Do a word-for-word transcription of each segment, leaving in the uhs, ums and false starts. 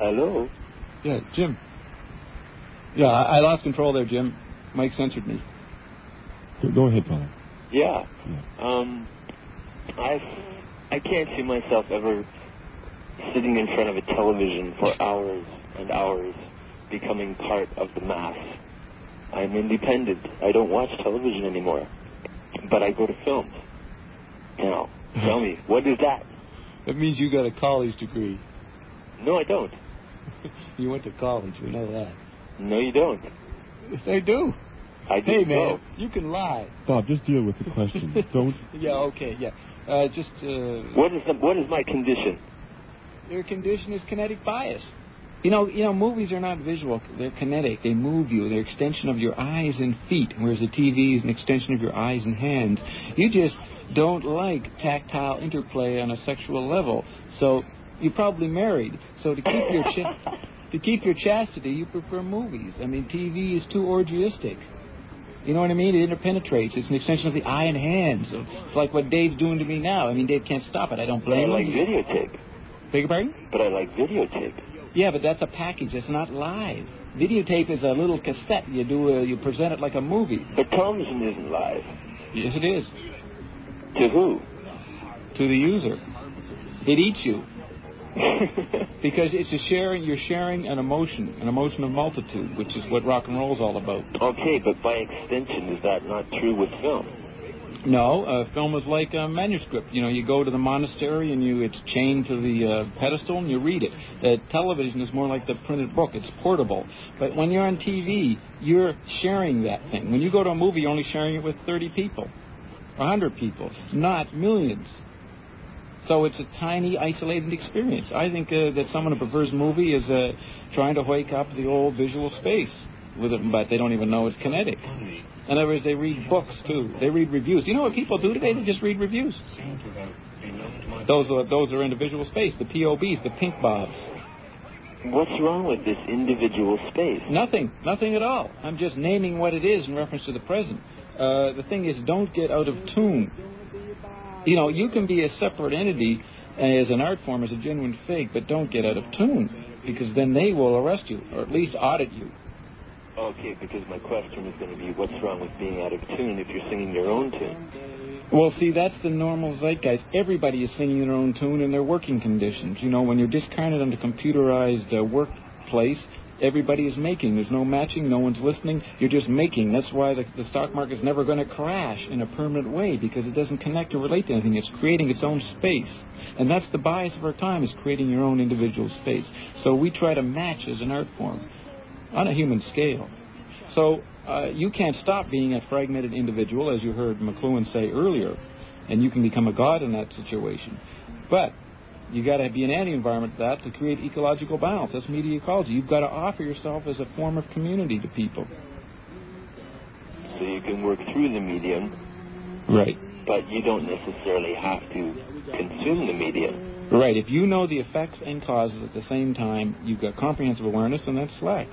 Hello? Yeah, Jim. Yeah, I, I lost control there, Jim. Mike censored me. Go, go ahead, Paul. Yeah. yeah. Um, I, I can't see myself ever sitting in front of a television for hours and hours, becoming part of the mass. I'm independent. I don't watch television anymore, but I go to films. Now, tell me, what is that? That means you got a college degree. No, I don't. You went to college, we know that. No, you don't. Yes, I do. I Hey, didn't man, know. you can lie. Bob, just deal with the question. Don't. Yeah, okay, yeah. Uh, just, uh... What is the, what is my condition? Your condition is kinetic bias. You know, you know, movies are not visual. They're kinetic. They move you. They're extension of your eyes and feet, whereas the T V is an extension of your eyes and hands. You just don't like tactile interplay on a sexual level. So you're probably married. So to keep your ch- to keep your chastity, you prefer movies. I mean, T V is too orgiastic. You know what I mean? It interpenetrates. It's an extension of the eye and hands. It's like what Dave's doing to me now. I mean, Dave can't stop it. I don't blame him. I like videotape. Beg your pardon? But I like videotape. Yeah, but that's a package. It's not live. Videotape is a little cassette. You do a, you present it like a movie. But television isn't live. Yes, it is. To who? To the user. It eats you. Because it's a sharing. You're sharing an emotion, an emotion of multitude, which is what rock and roll is all about. Okay, but by extension, is that not true with film? No, uh, film is like a manuscript. You know, you go to the monastery and you it's chained to the uh, pedestal and you read it. Uh, television is more like the printed book. It's portable. But when you're on T V, you're sharing that thing. When you go to a movie, you're only sharing it with thirty people, one hundred people, not millions. So it's a tiny, isolated experience. I think uh, that someone who prefers movie is uh, trying to wake up the old visual space with it, but they don't even know it's kinetic. In other words, they read books, too. They read reviews. You know what people do today? They just read reviews. Those are, those are individual space, the P O Bs, the pink bobs. What's wrong with this individual space? Nothing. Nothing at all. I'm just naming what it is in reference to the present. Uh, the thing is, don't get out of tune. You know, you can be a separate entity as an art form, as a genuine fake, but don't get out of tune, because then they will arrest you, or at least audit you. Okay, because my question is going to be, what's wrong with being out of tune if you're singing your own tune? Well, see, that's the normal zeitgeist. Everybody is singing their own tune in their working conditions. You know, when you're discarnate on the computerized uh, workplace, everybody is making. There's no matching. No one's listening. You're just making. That's why the, the stock market is never going to crash in a permanent way, because it doesn't connect or relate to anything. It's creating its own space. And that's the bias of our time, is creating your own individual space. So we try to match as an art form on a human scale. So uh, you can't stop being a fragmented individual, as you heard McLuhan say earlier, and you can become a god in that situation. But you got to be an anti-environment to that to create ecological balance. That's media ecology. You've got to offer yourself as a form of community to people. So you can work through the medium. Right. But you don't necessarily have to consume the medium. Right. If you know the effects and causes at the same time, you've got comprehensive awareness, and that's slack.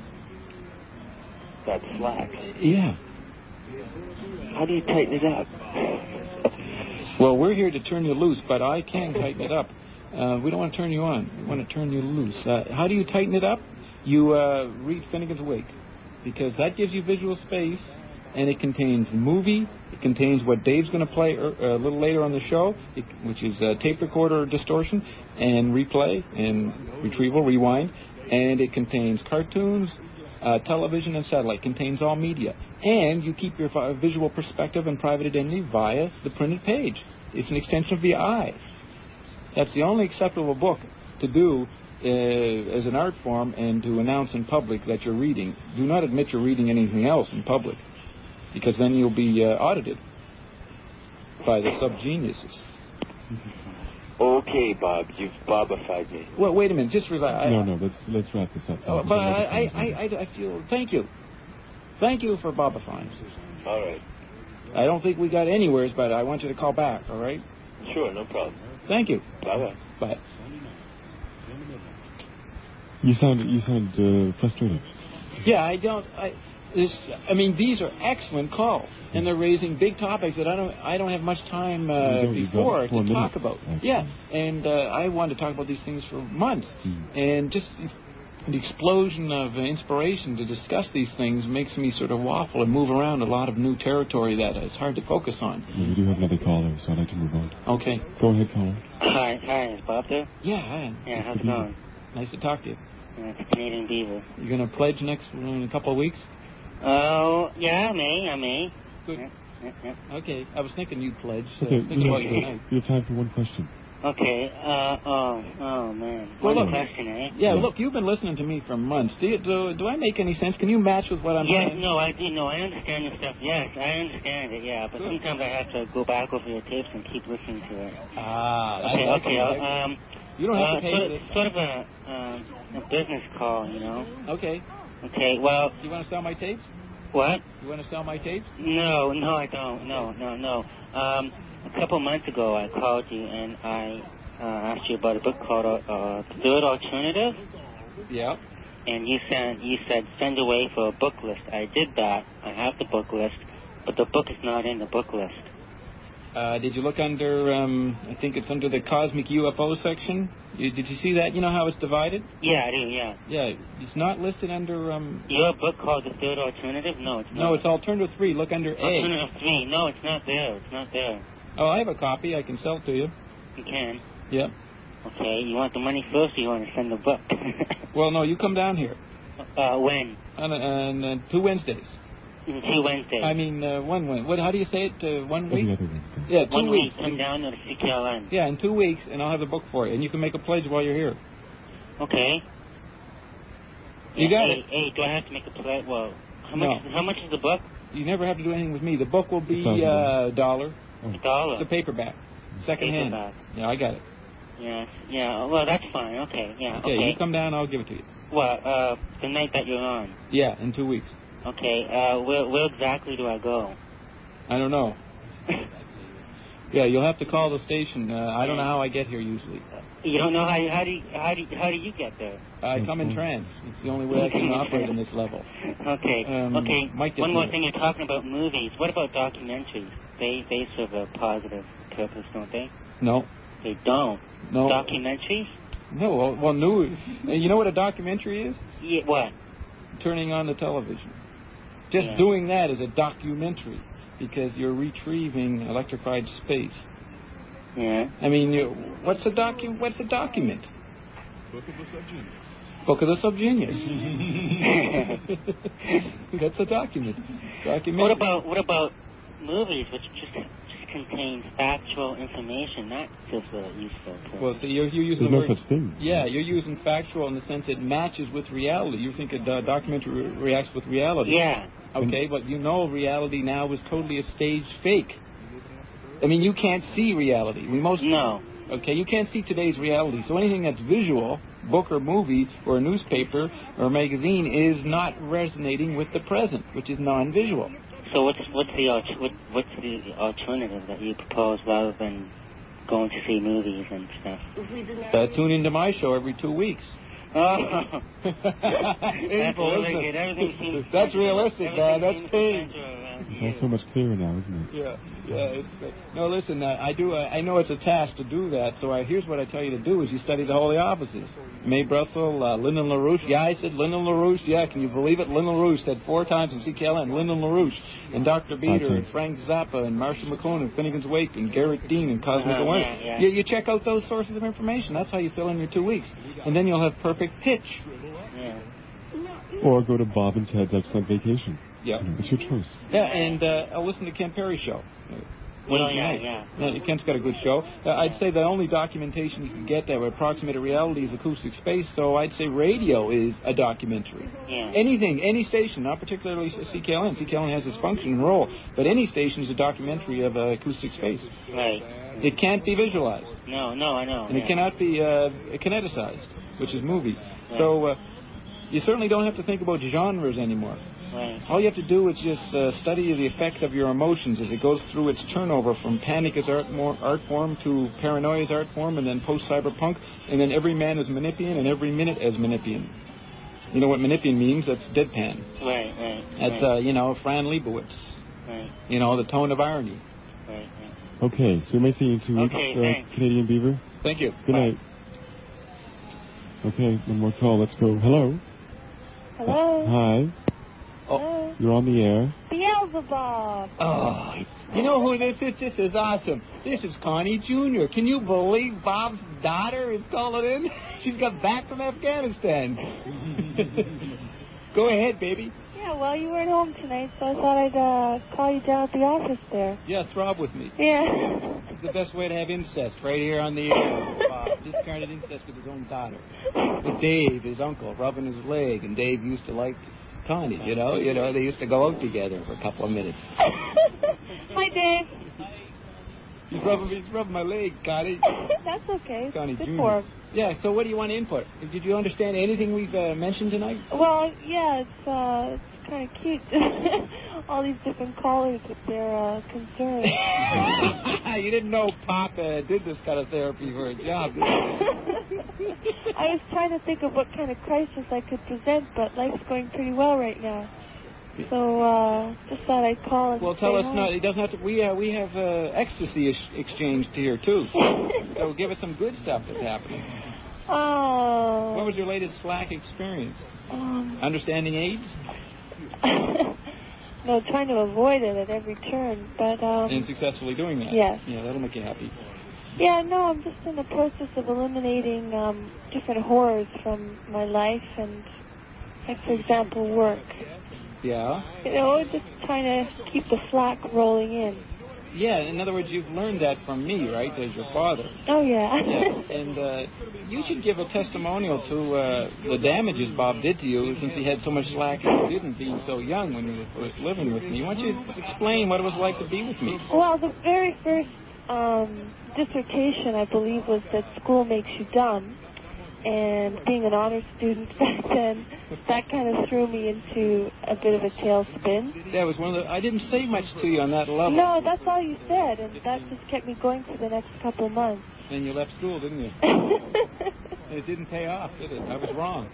That's slack. Yeah. How do you tighten it up? Well, we're here to turn you loose, but I can tighten it up. Uh, we don't want to turn you on. We want to turn you loose. Uh, how do you tighten it up? You uh, read Finnegan's Wake, because that gives you visual space, and it contains movie. It contains what Dave's going to play er, a little later on the show, it, which is uh, tape recorder distortion and replay and retrieval, rewind. And it contains cartoons, uh, television, and satellite. It contains all media. And you keep your uh, visual perspective and private identity via the printed page. It's an extension of the eye. That's the only acceptable book to do uh, as an art form and to announce in public that you're reading. Do not admit you're reading anything else in public, because then you'll be uh, audited by the sub-geniuses. Okay, Bob, you've bobified me. Well, wait a minute, just relax. No, no, let's let's wrap this up. Oh, but I, I, I, I, I feel. Thank you, thank you for bobifying. All right. I don't think we got anywhere, but I want you to call back. All right? Sure, no problem. Thank you. Bye bye. Bye. You sound you sound uh, frustrated. Yeah, I don't. I This, I mean, these are excellent calls, and they're raising big topics that I don't, I don't have much time uh, before to minutes, talk about. actually. Yeah, and uh, I wanted to talk about these things for months, Mm. and just the explosion of uh, inspiration to discuss these things makes me sort of waffle and move around a lot of new territory that it's hard to focus on. Well, we do have another caller, so I'd like to move on. Okay. Go ahead, caller. Hi, hi, is Bob there? Yeah, hi. Yeah, how's it going? Nice to talk to you. Yeah, it's Canadian Beaver. You going to pledge next in a couple of weeks? Oh, yeah, I may, I may. Good. Yeah, yeah, yeah. Okay, I was thinking you'd pledge. So Okay, think we about have, your night. we have time for one question. Okay, uh, oh, oh, man. Well, One look. question, eh? Yeah, Yeah. look, you've been listening to me for months. Do, you, do do I make any sense? Can you match with what I'm Yes, saying? no, I do, no, I understand your stuff. Yes, I understand it, yeah, but Good. sometimes I have to go back over your tapes and keep listening to it. Ah, that's Okay, that's okay, all right. uh, um, You don't have uh, to pay sort, for of, this. sort of a, um, a business call, you know? Okay. Okay, well, You want to sell my tapes? what? You want to sell my tapes? No, no, I don't. No, no, no. Um, a couple months ago, I called you and I uh, asked you about a book called uh, Third Alternative, Yeah. and you said you said send away for a book list. I did that. I have the book list, but the book is not in the book list. Uh, did you look under, um, I think it's under the Cosmic U F O section? You, did you see that? You know how it's divided? Yeah, I do. Yeah. Yeah, it's not listed under, um... Your book called The Third Alternative? No, it's not. No, it's Alternative three. Look under A. Alternative three. No, it's not there. It's not there. Oh, I have a copy. I can sell it to you. You can. Yep. Okay. You want the money first, or you want to send the book? Well, no, you come down here uh, when? on, on uh, two Wednesdays. In two Wednesdays. I mean, uh, one Wednesday. What? How do you say it? Uh, one week? Every other Wednesday. Yeah, two One weeks. week, come down to the C K L N. Yeah, in two weeks, and I'll have the book for you, and you can make a pledge while you're here. Okay. You got hey, it. Hey, do I have to make a pledge? Well, how much? No. How much is the book? You never have to do anything with me. The book will be It's not uh, a dollar. A dollar. It's a paperback, second hand. Paperback. Yeah, I got it. Yes. Yeah. Well, that's fine. Okay. Yeah. Okay, Okay. you come down, I'll give it to you. Well, uh, the night that you're on. Yeah, in two weeks. Okay. Uh, where, where exactly do I go? I don't know. Yeah, you'll have to call the station. Uh, I don't know how I get here usually. You don't know how you, how do you, how do you, how do you get there? I come in trance. It's the only way I can operate in this level. Okay. Um, okay. Mike, One more you- thing. You're talking about movies. What about documentaries? They they serve a positive purpose, don't they? No, They don't. no, Documentaries? no. Well, well, new. You know what a documentary is? Yeah. What? Turning on the television. Just Yeah. doing that is a documentary because you're retrieving electrified space. Yeah. I mean, you, what's a docu? What's a document? Book of the Subgenius. Book of the Subgenius. That's a document. Documentary. What about what about movies, which just just contain factual information, not just a useful purpose? Well, see, you're, you're using There's the no word. such thing. Yeah, you're using factual in the sense it matches with reality. You think a do- documentary re- reacts with reality. Yeah. Okay, but you know reality now is totally a staged fake. I mean, you can't see reality. We most No. Okay, you can't see today's reality. So anything that's visual, book or movie or a newspaper or magazine, is not resonating with the present, which is non-visual. So what's what's the alter- what, what's the alternative that you propose rather than going to see movies and stuff? Uh, tune into my show every two weeks. Oh. That's That's really good. Everything seems That's realistic, man. That's everything seems pain. to center around It's you. all so much clearer now, isn't it? Yeah, yeah. It's, uh, no, listen. Uh, I do. Uh, I know it's a task to do that. So I, here's what I tell you to do: is you study the holy offices. May Brussel, uh, Lyndon LaRouche. Yeah, I said Lyndon LaRouche. Yeah, can you believe it? Lyndon LaRouche said four times in C K L N. Lyndon LaRouche and Doctor Beater Okay. and Frank Zappa and Marshall McLuhan and Finnegan's Wake and Garrett Dean and Cosmic Uh-huh, Awareness. yeah, yeah. You, you check out those sources of information. That's how you fill in your two weeks, and then you'll have perfect pitch. Yeah. Or go to Bob and Ted's Excellent Vacation. Yeah. You know, it's your choice. Yeah, and uh, I'll listen to Ken Perry's show. Uh, Well, Wednesday yeah, night. yeah. Yeah, Ken's got a good show. Uh, I'd say the only documentation you can get that would approximate a reality is acoustic space, so I'd say radio is a documentary. Yeah. Anything, any station, not particularly C K L N. C K L N has its function and role, but any station is a documentary of uh, acoustic space. Right. It can't be visualized, No, no, I know. and yeah. it cannot be uh, kineticized, which is movie. So uh, you certainly don't have to think about genres anymore. Right. All you have to do is just uh, study the effect of your emotions as it goes through its turnover from panic as art, more, art form to paranoia as art form, and then post-cyberpunk, and then every man is Manipian and every minute as Manipian. You know what Menippean means? That's deadpan. Right, right. That's, right. uh, you know, Fran Lebowitz. Right. You know, the tone of irony. Right, right. Okay, so we may see you in two Okay, weeks, uh, thanks. Canadian Beaver. Thank you. Good Bye. night. Okay, one more call. Let's go. Hello. Hello. Hi. Hello. You're on the air. Beelzebub. Oh, you know who this is? This is awesome. This is Connie Junior Can you believe Bob's daughter is calling in? She's got back from Afghanistan. Go ahead, baby. Yeah, well, you weren't home tonight, so I thought I'd uh, call you down at the office there. Yeah, throb with me. Yeah. It's the best way to have incest, right here on the air. Bob discarded incest with his own daughter. With Dave, his uncle, rubbing his leg, and Dave used to like Connie, you know? You know, they used to go out together for a couple of minutes. Hi, Dave. He's rubbing, he's rubbing my leg, Connie. That's okay. Connie Good Junior for him. Yeah, so what do you want to input? Did you understand anything we've uh, mentioned tonight? Well, yeah, it's, uh, it's kind of cute. All these different callers with their uh, concerns. You didn't know Pop uh, did this kind of therapy for a job, did you? I was trying to think of what kind of crisis I could present, but life's going pretty well right now. So, uh, just thought I'd call and Well, say tell us hi. not. It doesn't have to. We uh, we have uh, ecstasy ex- exchanged here too. So give us some good stuff that's happening. Oh. What was your latest Slack experience? Um, Understanding AIDS no, trying to avoid it at every turn, but um. and successfully doing that. Yes. Yeah, that'll make you happy. Yeah, no, I'm just in the process of eliminating um different horrors from my life and, like, for example, work. Yeah. You know, just trying to keep the slack rolling in. Yeah. In other words, you've learned that from me, right, as your father. Oh, yeah. Yeah. And uh, you should give a testimonial to uh, the damages Bob did to you since he had so much slack and you didn't, being so young when you were first living with me. Why don't you explain what it was like to be with me? Well, the very first um, dissertation, I believe, was that school makes you dumb. And being an honor student back then, that kind of threw me into a bit of a tailspin. That was one of the... I didn't say much to you on that level. No, that's all you said, and that just kept me going for the next couple of months. Then you left school, didn't you? It didn't pay off, did it? I was wrong.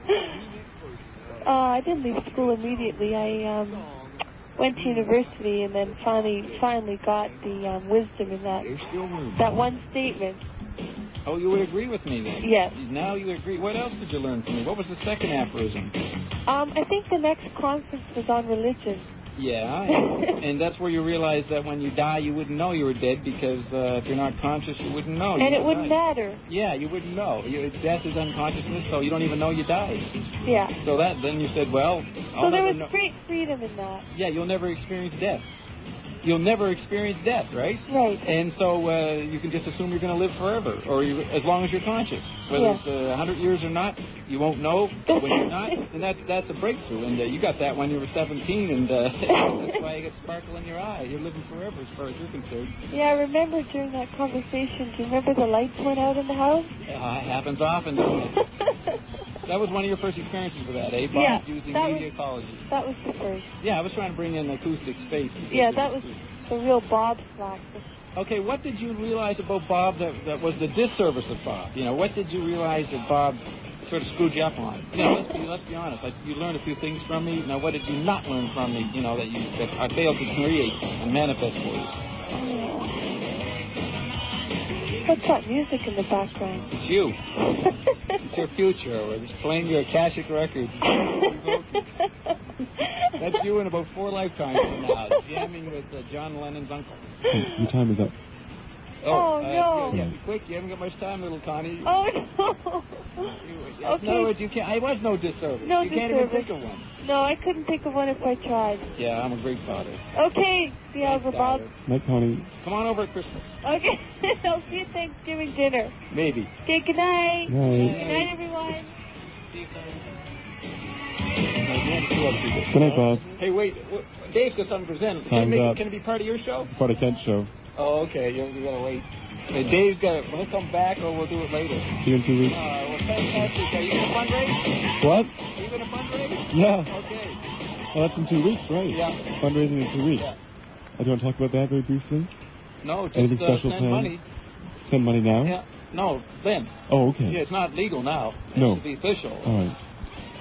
Uh, I didn't leave school immediately. I um, went to university and then finally finally got the um, wisdom in that that one statement. Oh, you would agree with me then? Yes. Now you agree. What else did you learn from me? What was the second aphorism? Um, I think the next conference was on religion. Yeah, and, and that's where you realize that when you die, you wouldn't know you were dead because uh, if you're not conscious, you wouldn't know. And you it wouldn't died. matter. Yeah, you wouldn't know. You, death is unconsciousness, so you don't even know you died. Yeah. So that then you said, well, So I'll there never was know. great freedom in that. Yeah, you'll never experience death. You'll never experience death, right? Right. And so uh, you can just assume you're going to live forever, or you, as long as you're conscious. Whether Yeah. it's uh, one hundred years or not, you won't know when you're not. And that's that's a breakthrough. And uh, you got that when you were seventeen, and uh, that's why you get sparkle in your eye. You're living forever as far as you're concerned. Yeah, I remember during that conversation, do you remember the lights went out in the house? Uh, it happens often, doesn't it? That was one of your first experiences with that, eh? Bob, Yeah, using that media was- ecology. That was the first. Yeah, I was trying to bring in acoustic space. Yeah, that was the real Bob slack. Okay, what did you realize about Bob that, that was the disservice of Bob? You know, what did you realize that Bob sort of screwed you up on? You know, let's be let's be honest. Like, you learned a few things from me. Now, what did you not learn from me? You know, that you that I failed to create and manifest for you. What's that music in the background? It's you. It's your future. We're just playing your Akashic records. That's you in about four lifetimes from now, jamming with uh, John Lennon's uncle. Hey, your time is up. Oh, uh, no. Yeah, yeah, quick, you haven't got much time, little Connie. Oh, no. In Okay. other words, you can't, I was no disservice. No you can't even disservice. think of one. No, I couldn't think of one if I tried. Yeah, I'm a great father. Okay, Beelzebub. Thanks, Night, Connie. Come on over at Christmas. Okay, I'll see you at Thanksgiving dinner. Maybe. Okay, good night. Night. Good night, everyone. Good night, Bob. Hey, wait. w- Dave's got something to present. Can, Time's it make, up. can it be part of your show? Part of Kent's show. Oh, okay. You, you gotta wait. Hey, Dave's got it. Will he come back or we'll do it later? See you in two weeks. Uh, well, fantastic. Are you going to fundraise? What? Are you going to fundraise? Yeah. Okay. Well, that's in two weeks, right? Yeah. Fundraising in two weeks. Yeah. Uh, do you want to talk about that very briefly? No, just Anything uh, special send planned? money. Send money now? Yeah. No, then. Oh, okay. Yeah, it's not legal now. It No. should be official. All right.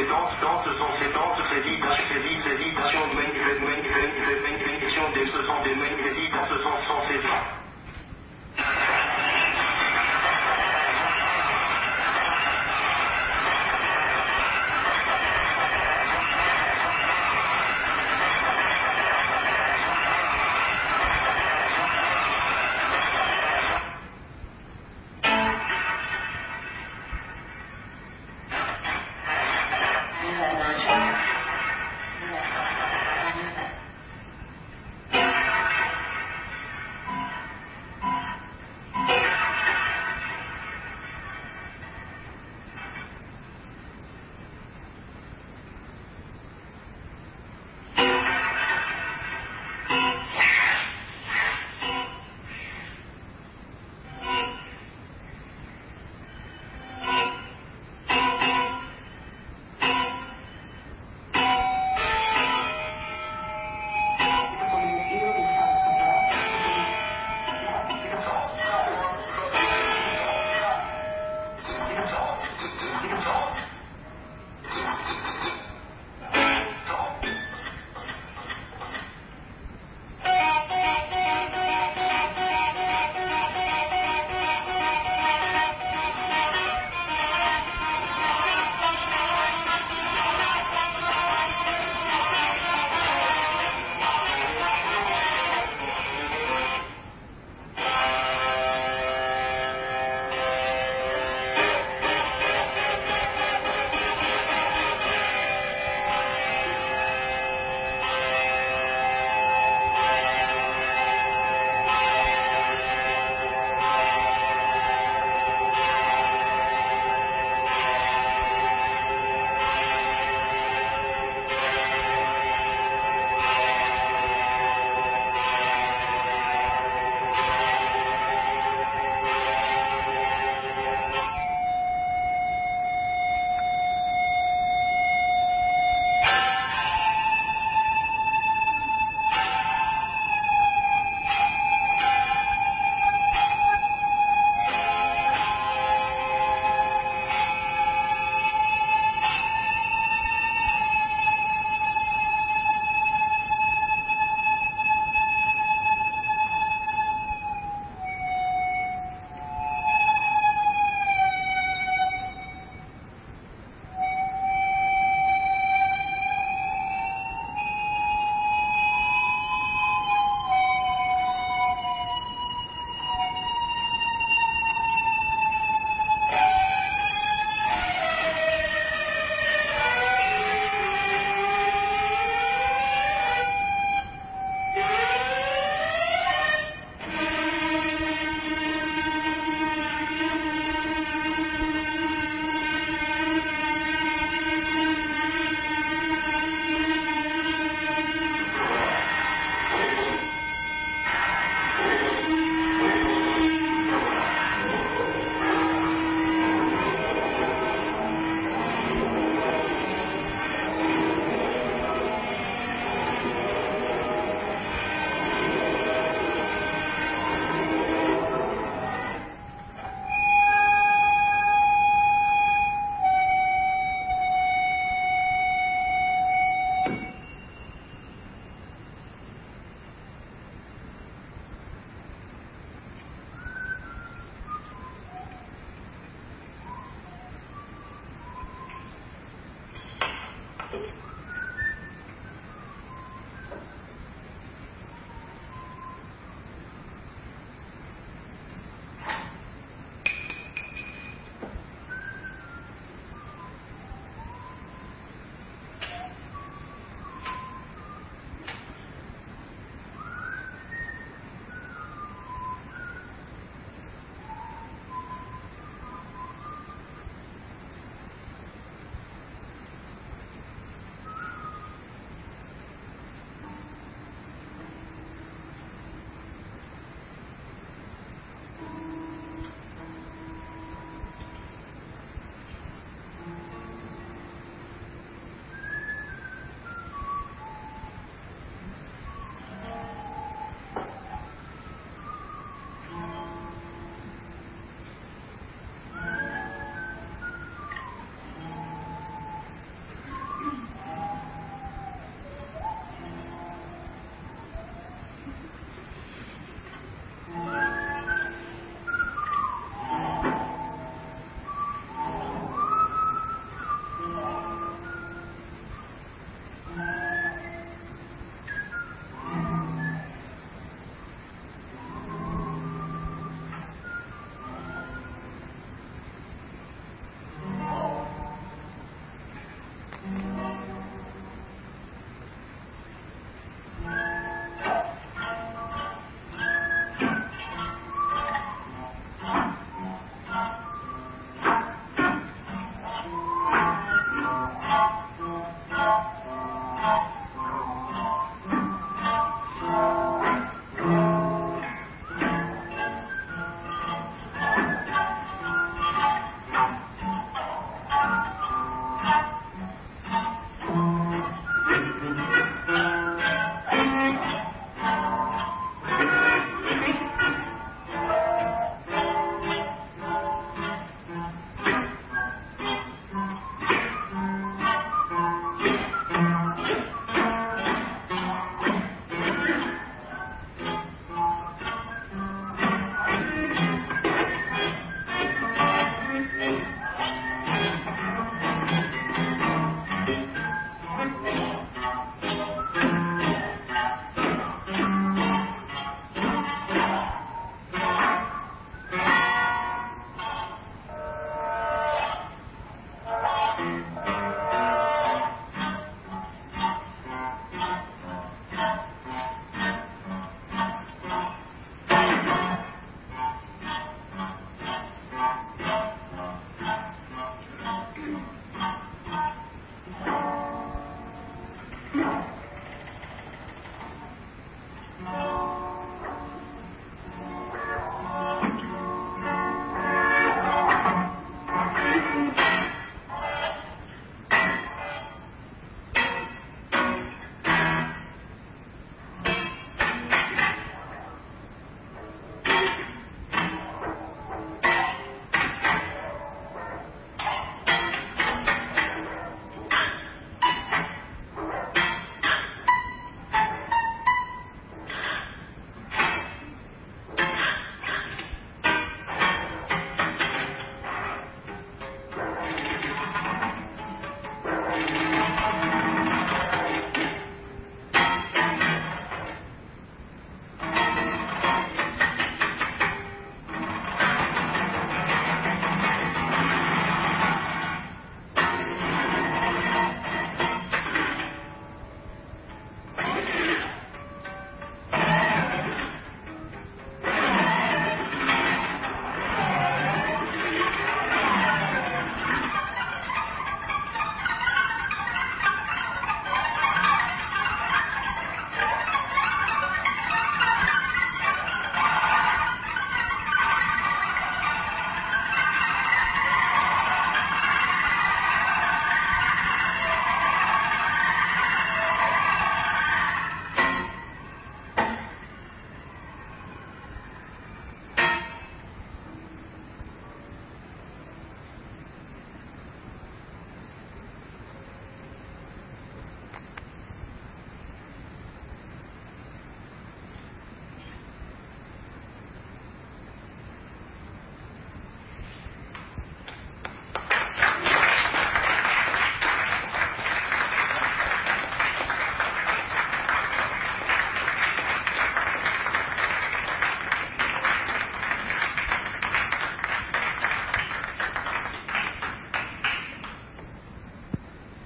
ces temps, temps, ce sont ces temps, ces hésitations, ces hésitations, manifestations, ce sont des manifestations, ce sont sans ces temps.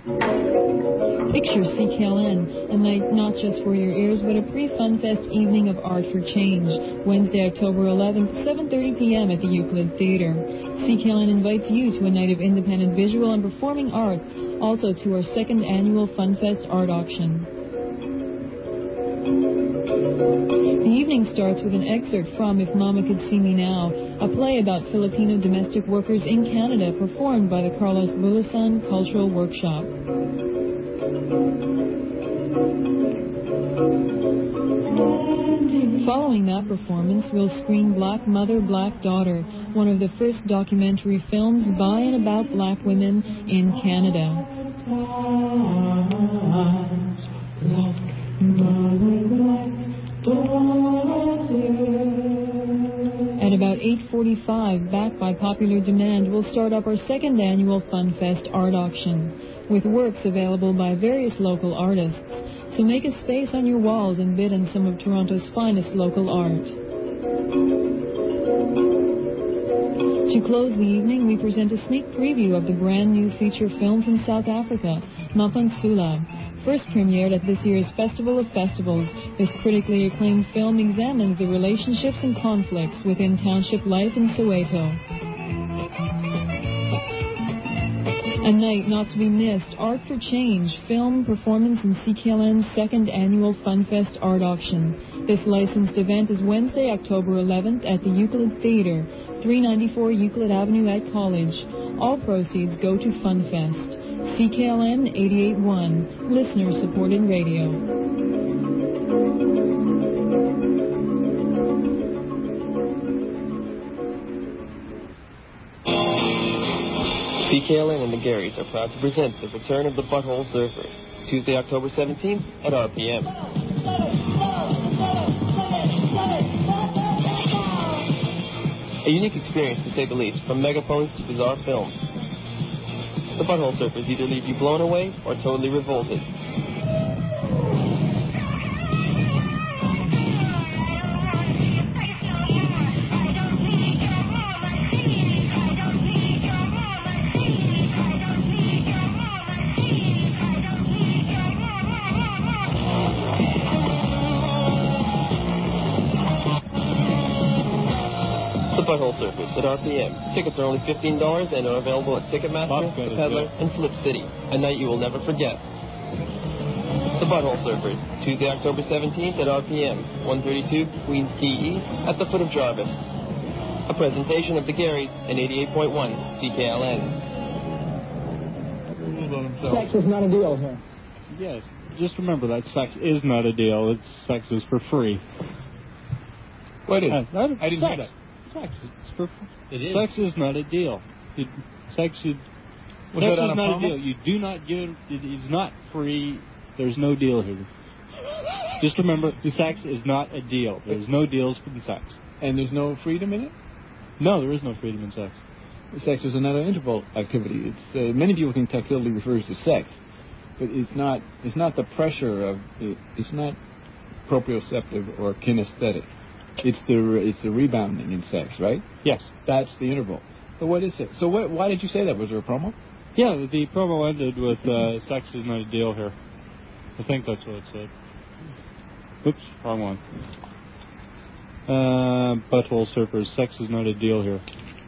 Picture C K L N, a night not just for your ears, but a pre-FunFest evening of art for change. Wednesday, October eleventh, seven thirty p.m. at the Euclid Theatre. C K L N invites you to a night of independent visual and performing arts, also to our second annual FunFest art auction. The evening starts with an excerpt from If Mama Could See Me Now, a play about Filipino domestic workers in Canada performed by the Carlos Bulasan Cultural Workshop. Following that performance, we'll screen Black Mother, Black Daughter, one of the first documentary films by and about black women in Canada. At about eight forty-five, backed by popular demand, we'll start up our second annual FunFest art auction, with works available by various local artists. So make a space on your walls and bid on some of Toronto's finest local art. To close the evening, we present a sneak preview of the brand new feature film from South Africa, Mapang Sula. First premiered at this year's Festival of Festivals, this critically acclaimed film examines the relationships and conflicts within township life in Soweto. A night not to be missed, Art for Change, film, performance, and C K L N's second annual FunFest art auction. This licensed event is Wednesday, October eleventh at the Euclid Theatre, three ninety-four Euclid Avenue at College. All proceeds go to FunFest. C K L N eighty-eight point one, listener-supported radio. C K L N and the Garys are proud to present the return of the Butthole Surfers, Tuesday, October seventeenth at R P M. A unique experience, to say the least, from megaphones to bizarre films. The Butthole Surfers either leave you blown away or totally revolted. Butthole Surfers at R P M. Tickets are only fifteen dollars and are available at Ticketmaster, The Peddler, and Flip City. A night you will never forget. The Butthole Surfers, Tuesday, October seventeenth at R P M, one thirty-two Queens Quay East, at the foot of Jarvis. A presentation of the Garys and eighty-eight point one C K L N. Sex is not a deal here. Yes, just remember that sex is not a deal. It's sex is for free. What is? Uh, I, I didn't sex. hear that. Sex is for it is. Sex is not a deal. It, sex is, Was sex that on is a not promo? a deal. You do not give. It is not free. There's no deal here. Just remember, sex is not a deal. There's no deals in sex. And there's no freedom in it? No, there is no freedom in sex. Sex is another interval activity. It's uh, many people think tactility refers to sex, but it's not. It's not the pressure of. It, it's not proprioceptive or kinesthetic. It's the it's the rebounding in sex, right? Yes. That's the interval. So what is it? So what, why did you say that? Was there a promo? Yeah, the promo ended with uh, sex is not a deal here. I think that's what it said. Oops, wrong one. Uh, Butthole Surfers, sex is not a deal here.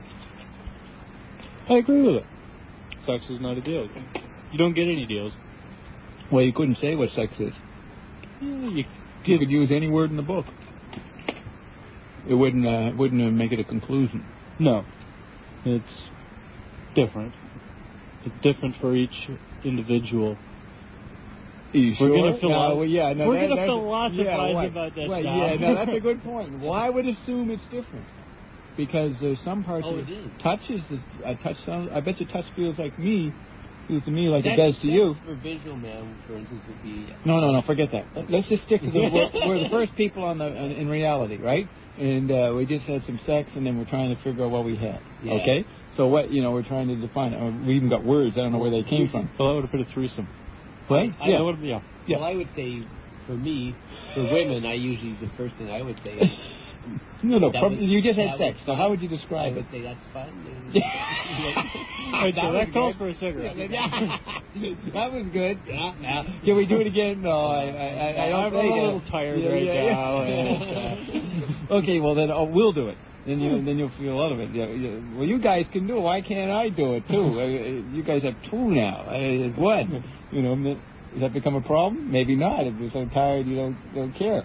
I agree with it. Sex is not a deal. You don't get any deals. Well, you couldn't say what sex is. Yeah, you, you could use any word in the book. It wouldn't uh, wouldn't uh, make it a conclusion. No, it's different. It's different for each individual. Are you We're sure? gonna philo- no, well, yeah, no, We're that, going to that's- philosophize yeah, why- about this well, now. Yeah, no, that's a good point. Why would assume it's different? Because there's some parts Oh, of it is. touch is a touch. Sounds, I bet you touch feels like me, feels to me like Sex, it does to sex you. for visual man, for instance, would be... No, no, no, forget that. Let's just stick to the. We're, we're the first people on the in, in reality, right? And uh, we just had some sex, and then we're trying to figure out what we had. Yeah. Okay. So what you know, we're trying to define it. Uh, We even got words. I don't know where they came from. Well, I would have put a threesome. What? I, Yeah. That would have, yeah. Yeah. Well, I would say, for me, for women, I usually, the first thing I would say is... No, no. That From, was- you just had that sex. was So fun. how would you I describe would it? say that's fun. And- All right, so That that was calls good. for a cigarette. Yeah, That was good. Yeah, yeah. Can we do it again? No, I, I, I don't I'm think a it. little tired Yeah, right yeah, now. yeah. Okay, well then oh, we'll do it. Then you then you'll feel out of it. Yeah, yeah. Well, you guys can do it. Why can't I do it too? Uh, you guys have two now. Uh, what? You know, does that become a problem? Maybe not. If you're so tired, you don't don't care.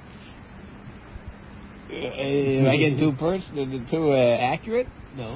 Uh, am I getting too personal, too uh, accurate? No.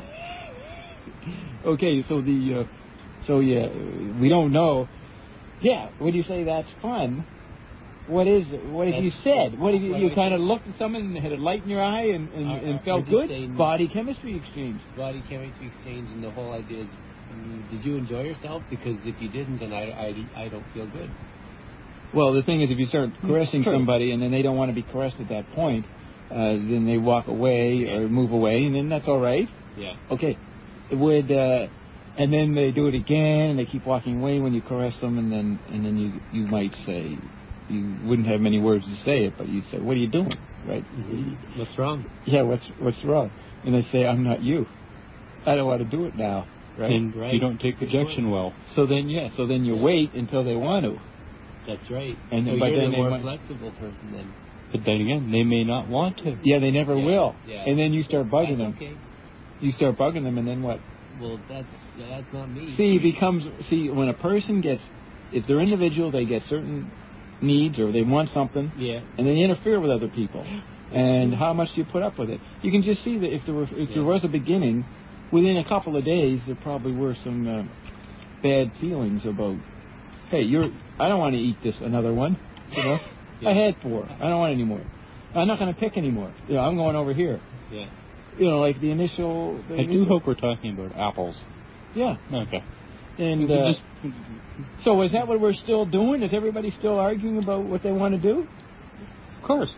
Okay, so the uh, so yeah, we don't know. Yeah, when you say that's fun, what is what have you said? What have you you kind of looked at someone and had a light in your eye and, and, I- and I- felt I'm just good? saying- Body chemistry exchange. Body chemistry exchange, and the whole idea is, mm, did you enjoy yourself? Because if you didn't, then I, I, I don't feel good. Well, the thing is, if you start caressing True. somebody and then they don't want to be caressed at that point, uh, then they walk away or move away, and then that's all right. Yeah. Okay. It would, uh, and then they do it again, and they keep walking away when you caress them, and then and then you you might say, you wouldn't have many words to say it, but you'd say, "What are you doing?" Right? Mm-hmm. What's wrong? Yeah, what's what's wrong? And they say, "I'm not you. I don't want to do it now." Right? And Right. you don't take rejection well. So then, yeah. So then you wait until they want to. That's right. And so then- but you're then the they more might- flexible person then. But then again, they may not want to. Yeah, they never Yeah, will. yeah. And then you start bugging That's them. okay. You start bugging them, and then what? Well, that's that's not me. See, it becomes see when a person gets, if they're individual, they get certain needs or they want something, Yeah. and they interfere with other people. And how much do you put up with it? You can just see that if there were, if there Yeah. was a beginning, within a couple of days, there probably were some uh, bad feelings about. Hey, you're. I don't want to eat this another one. You know, Yeah. I had four. I don't want any more. I'm not going to pick anymore. You know, I'm going over here. Yeah. You know, like the initial. The I do initial- hope we're talking about apples. Yeah. Okay. And We uh, just- so is that what we're still doing? Is everybody still arguing about what they want to do? Of course.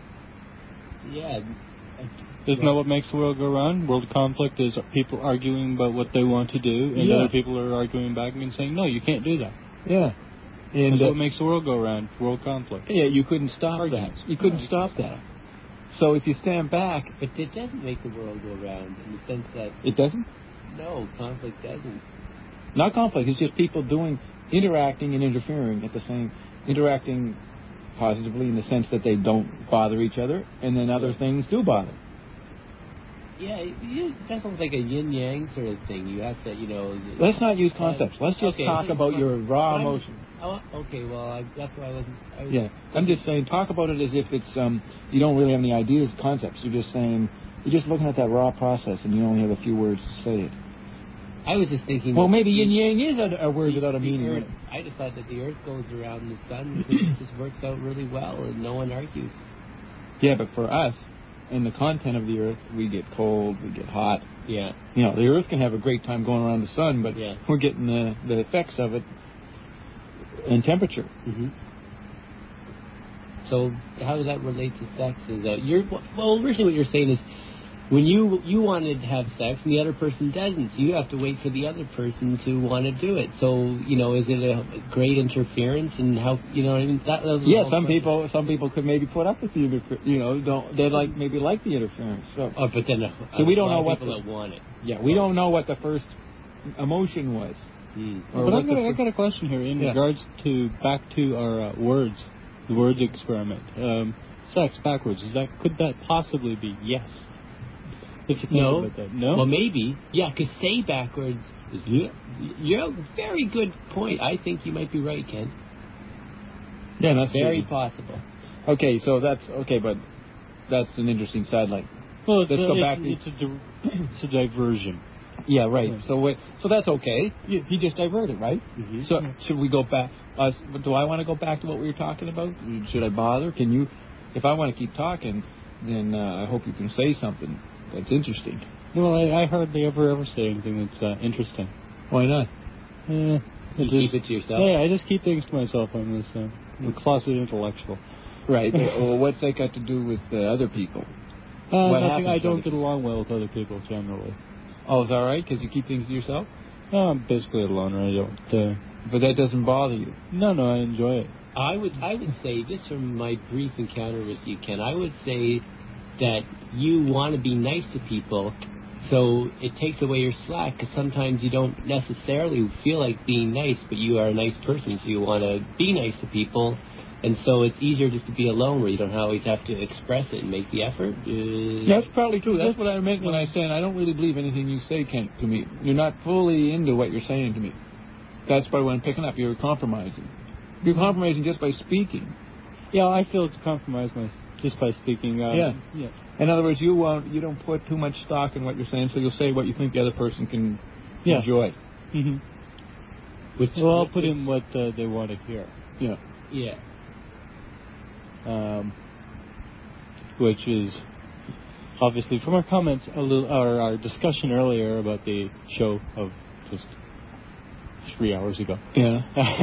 Yeah. Isn't that what makes the world go round? World conflict is people arguing about what they want to do, and Yeah. other people are arguing back and saying, no, you can't do that. Yeah. And That's uh, what makes the world go round, world conflict. yeah, you couldn't stop Arguments. that. You couldn't No, you stop can't that. So if you stand back, But it doesn't make the world go round in the sense that it doesn't. no conflict doesn't. Not conflict. It's just people doing, interacting and interfering at the same, interacting positively in the sense that they don't bother each other, and then other things do bother. Yeah, it, it, that sounds like a yin yang sort of thing. You have to, you know. Let's not use concepts. Let's just Okay. talk about your raw I'm- emotion. Oh, okay, well, I, that's why I wasn't. I was, Yeah, I'm just saying, talk about it as if it's um, you don't really have any ideas, concepts. You're just saying, you're just looking at that raw process, and you only have a few words to say it. I was just thinking. Well, that maybe the- yin yang is a, a word the- without a the meaning. in Earth, it. I just thought that the Earth goes around the sun. It just works out really well, and no one argues. Yeah, but for us, in the content of the Earth, we get cold, we get hot. Yeah. You know, the Earth can have a great time going around the sun, but Yeah. we're getting the, the effects of it in temperature. Mm-hmm. So how does that relate to sex? Is that you're well? Originally, what you're saying is when you you wanted to have sex and the other person doesn't, so you have to wait for the other person to want to do it. So you know, is it a great interference? And how you know? What I mean, that, that was the Yeah, whole some question. people some people could maybe put up with the interfer- you know don't they like maybe like the interference. So Oh, but then uh, So we a don't lot know of what people the- that want it. yeah, we don't know what the first emotion was. Hmm. Or But what I've got, the I've got a question here in Yeah. regards to back to our uh, words, the words experiment. Um, sex backwards, is that could that possibly be yes? If you think No. about that. No. Well, maybe. Yeah, because say backwards is yeah. You're a very good point. I think you might be right, Ken. Yeah, that's Very true. possible. Okay, so that's okay, but that's an interesting sidelight. well, it's let's a, go it's, back to- It's a, di- it's a diversion. Yeah, right. So wait, so that's okay. He he just diverted, right? Mm-hmm. So should we go back? Uh, do I want to go back to what we were talking about? Should I bother? Can you? If I want to keep talking, then uh, I hope you can say something that's interesting. Well, I, I hardly ever ever say anything that's uh, interesting. Why not? Eh, You it keep just- it to yourself. Yeah, I just keep things to myself. I'm this uh, I'm a closeted intellectual. Right. Well, what's that got to do with uh, other people? Uh, What nothing, I happens don't to get along well with other people generally. Oh, is that right? Because you keep things to yourself? No, I'm basically a loner. I don't. Uh, But that doesn't bother you. no, no, I enjoy it. I would I would say, just from my brief encounter with you, Ken, I would say that you want to be nice to people So it takes away your slack, because sometimes you don't necessarily feel like being nice, but you are a nice person, so you want to be nice to people. And so it's easier just to be alone, where you don't always have to express it and make the effort. Uh, That's probably true. That's what I meant when I said I don't really believe anything you say, Kent, to me. You're not fully into what you're saying to me. That's probably what I'm picking up. You're compromising. You're compromising just by speaking. Yeah, I feel it's compromised just by speaking. Um, yeah. yeah. In other words, you uh, you don't put too much stock in what you're saying, so you'll say what you think the other person can yeah. enjoy. Mm-hmm. Which, well, I'll put in what uh, they want to hear. Yeah. Yeah. Um, which is obviously from our comments, a little, or our discussion earlier about the show of just three hours ago. Yeah.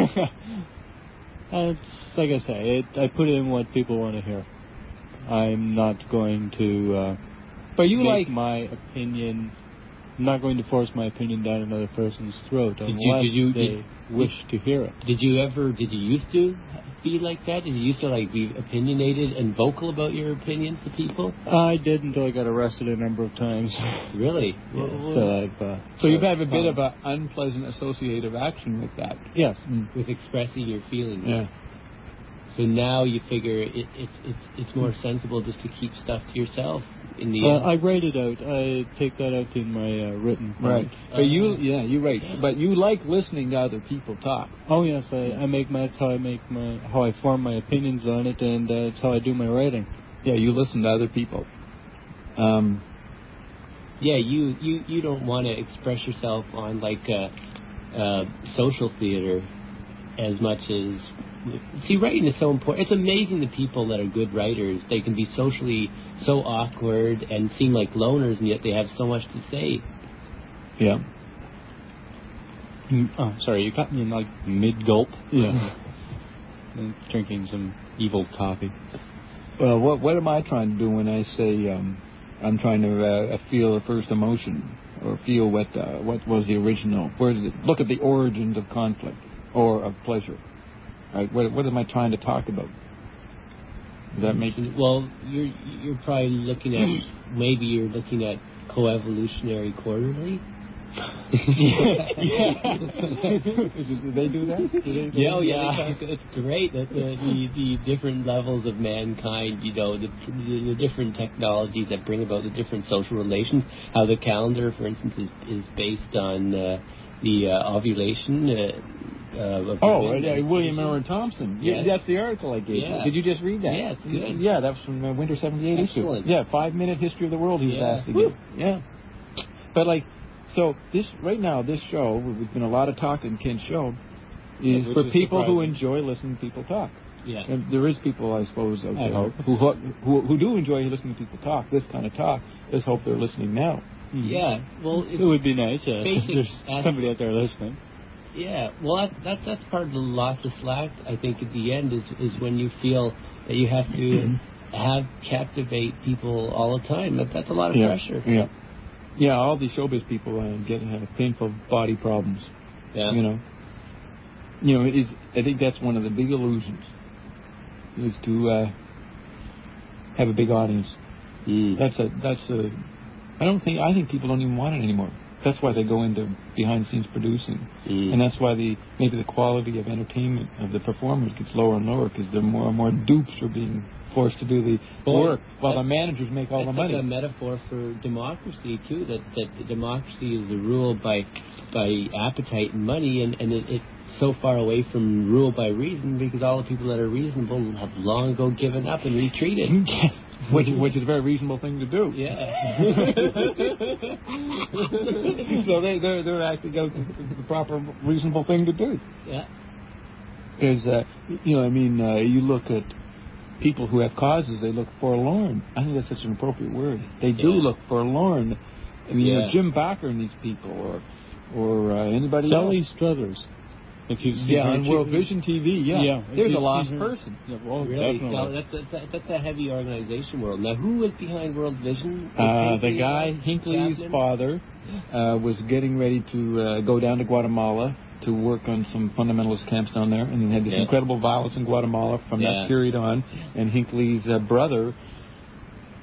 It's like I say, it, I put in what people want to hear. I'm not going to. Uh, but you make like my opinion. I'm not going to force my opinion down another person's throat did unless you, did you, they did, wish to hear it. Did you ever? Did you used to be like that? Did you used to like be opinionated and vocal about your opinions to people? I did until I got arrested a number of times. Really? Yeah. Well, so I've. Uh, so you've had a bit of an unpleasant associative action with that. Yes. Mm. With expressing your feelings. Yeah. So now you figure it, it's it's it's more sensible just to keep stuff to yourself. In the uh, end. I write it out. I take that out in my uh, written form. Right. But uh, you, yeah, you're right. Yeah. But you like listening to other people talk. Oh yes, I, I make my that's how I make my how I form my opinions on it, and uh, it's how I do my writing. Yeah, you listen to other people. Um. Yeah, you you you don't want to express yourself on like uh, uh, social theater as much as. See, writing is so important. It's amazing the people that are good writers. They can be socially so awkward and seem like loners, and yet they have so much to say. Yeah. Mm, oh, sorry, you got me in like mid-gulp. Yeah. And drinking some evil coffee. Well, what what am I trying to do when I say um, I'm trying to uh, feel the first emotion or feel what uh, what was the original? Where did it, look at the origins of conflict or of pleasure? Right? What, what am I trying to talk about? Does that make sense? Well, you're you're probably looking at maybe you're looking at coevolutionary quarterly. yeah. Do they do that? Do they, do yeah, oh, they, yeah. They talk, it's great that the, the the different levels of mankind, you know, the, the the different technologies that bring about the different social relations. How the calendar, for instance, is is based on uh, the uh, ovulation. Uh, Uh, oh, uh, William Aaron Thompson. Yeah, yes. That's the article I gave yeah. you. Did you just read that? Yeah, it's good. Yeah, that was from uh, Winter seventy-eight Excellent. issue. Yeah, five-minute history of the world he was yeah. asked to give. Yeah. But, like, so this, right now, this show, there's been a lot of talk in Kent's show, is yeah, for is people surprising. who enjoy listening to people talk. Yeah. And there is people, I suppose, out I there hope. who, who, who do enjoy listening to people talk, this kind of talk. Let's hope they're listening now. Mm-hmm. Yeah, well, it would be nice uh, if there's as- somebody out there listening. Yeah, well, that, that that's part of the loss of slack. I think at the end is is when you feel that you have to have captivate people all the time. That that's a lot of yeah, pressure. Yeah, yeah. All these showbiz people uh, get have painful body problems. Yeah, you know, you know. It is, I think that's one of the big illusions is to uh, have a big audience. Mm. That's a that's a. I don't think I think people don't even want it anymore. That's why they go into behind-the-scenes producing, mm. and that's why the maybe the quality of entertainment of the performers gets lower and lower because they're more and more dupes are being forced to do the Boy, work while the managers make all the money. That's like a metaphor for democracy too. That that democracy is ruled by by appetite and money, and and it, it's so far away from rule by reason because all the people that are reasonable have long ago given up and retreated. Which, which is a very reasonable thing to do. Yeah. So they, they're, they're acting out the proper, reasonable thing to do. Yeah. Because, uh, you know, I mean, uh, you look at people who have causes, they look forlorn. I think that's such an appropriate word. They do yeah. look forlorn. I mean, yeah. you know, Jim Bakker and these people, or or uh, anybody Sally else. Struthers. If you've seen yeah, her, on World Vision T V, yeah. yeah There's a lost person. Yeah, well, really? definitely. So that's, a, that's a heavy organization world. Now, who was behind World Vision? Uh, the guy, Hinckley's Chaplin? father, uh, was getting ready to uh, go down to Guatemala to work on some fundamentalist camps down there, and had this yeah. incredible violence in Guatemala from yeah. that period on. And Hinckley's uh, brother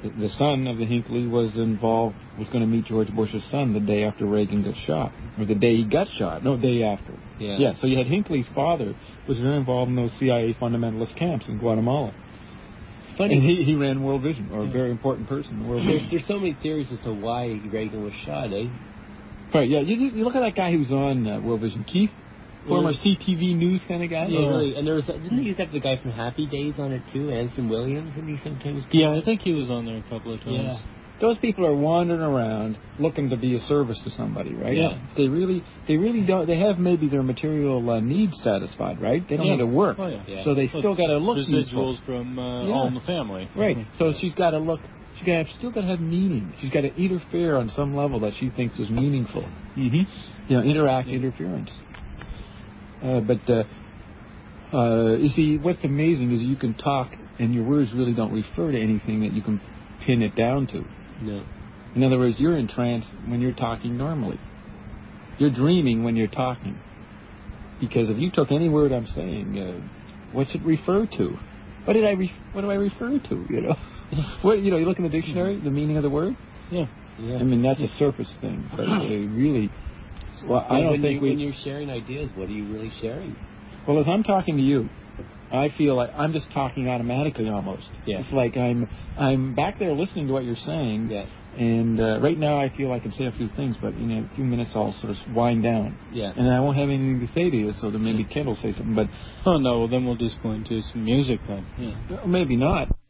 the, the son of the Hinckley was involved, was going to meet George Bush's son the day after Reagan got shot, or the day he got shot. No, day after. Yeah. Yeah. So you had Hinckley's father was very involved in those C I A fundamentalist camps in Guatemala. Funny. And he, he ran World Vision, or a very important person in World There's, Vision. there's so many theories as to why Reagan was shot, eh? Right, yeah. You, you look at that guy who was on uh, World Vision, Keith, former Yeah. C T V News kind of guy. Yeah, really. And there was, didn't he have the guy from Happy Days on it too, Anson Williams? Didn't he sometimes? Yeah, I think he was on there a couple of times. Yeah. Those people are wandering around looking to be a service to somebody, right? Yeah. They really, they really don't. They have maybe their material uh, needs satisfied, right? They don't Yeah. need to work, Oh, yeah. Yeah. so they still got to look Residuals useful. from uh, Yeah. All in the Family. Right. So she's got to look. She's got still got to have meaning. She's got to interfere on some level that she thinks is meaningful. Mm-hmm. You know, interact, interference. Uh, but uh, uh, you see, what's amazing is you can talk, and your words really don't refer to anything that you can pin it down to. No. In other words, you're in trance when you're talking normally. You're dreaming when you're talking. Because if you took any word I'm saying, uh, what's it refer to? What did I? Re- what do I refer to? You know, what you know? You look in the dictionary, the meaning of the word. Yeah. Yeah. I mean, that's a surface thing, but uh, really, well, I Well, don't when think you, we. when you're sharing ideas, what are you really sharing? Well, if I'm talking to you, I feel like I'm just talking automatically almost. Yeah. It's like I'm I'm back there listening to what you're saying. Yeah. And uh, right now I feel I can say a few things, but in a few minutes I'll sort of wind down. Yeah. And I won't have anything to say to you, so then maybe Ken will say something, but Oh, no, well, then we'll just go into some music then. Yeah. maybe not.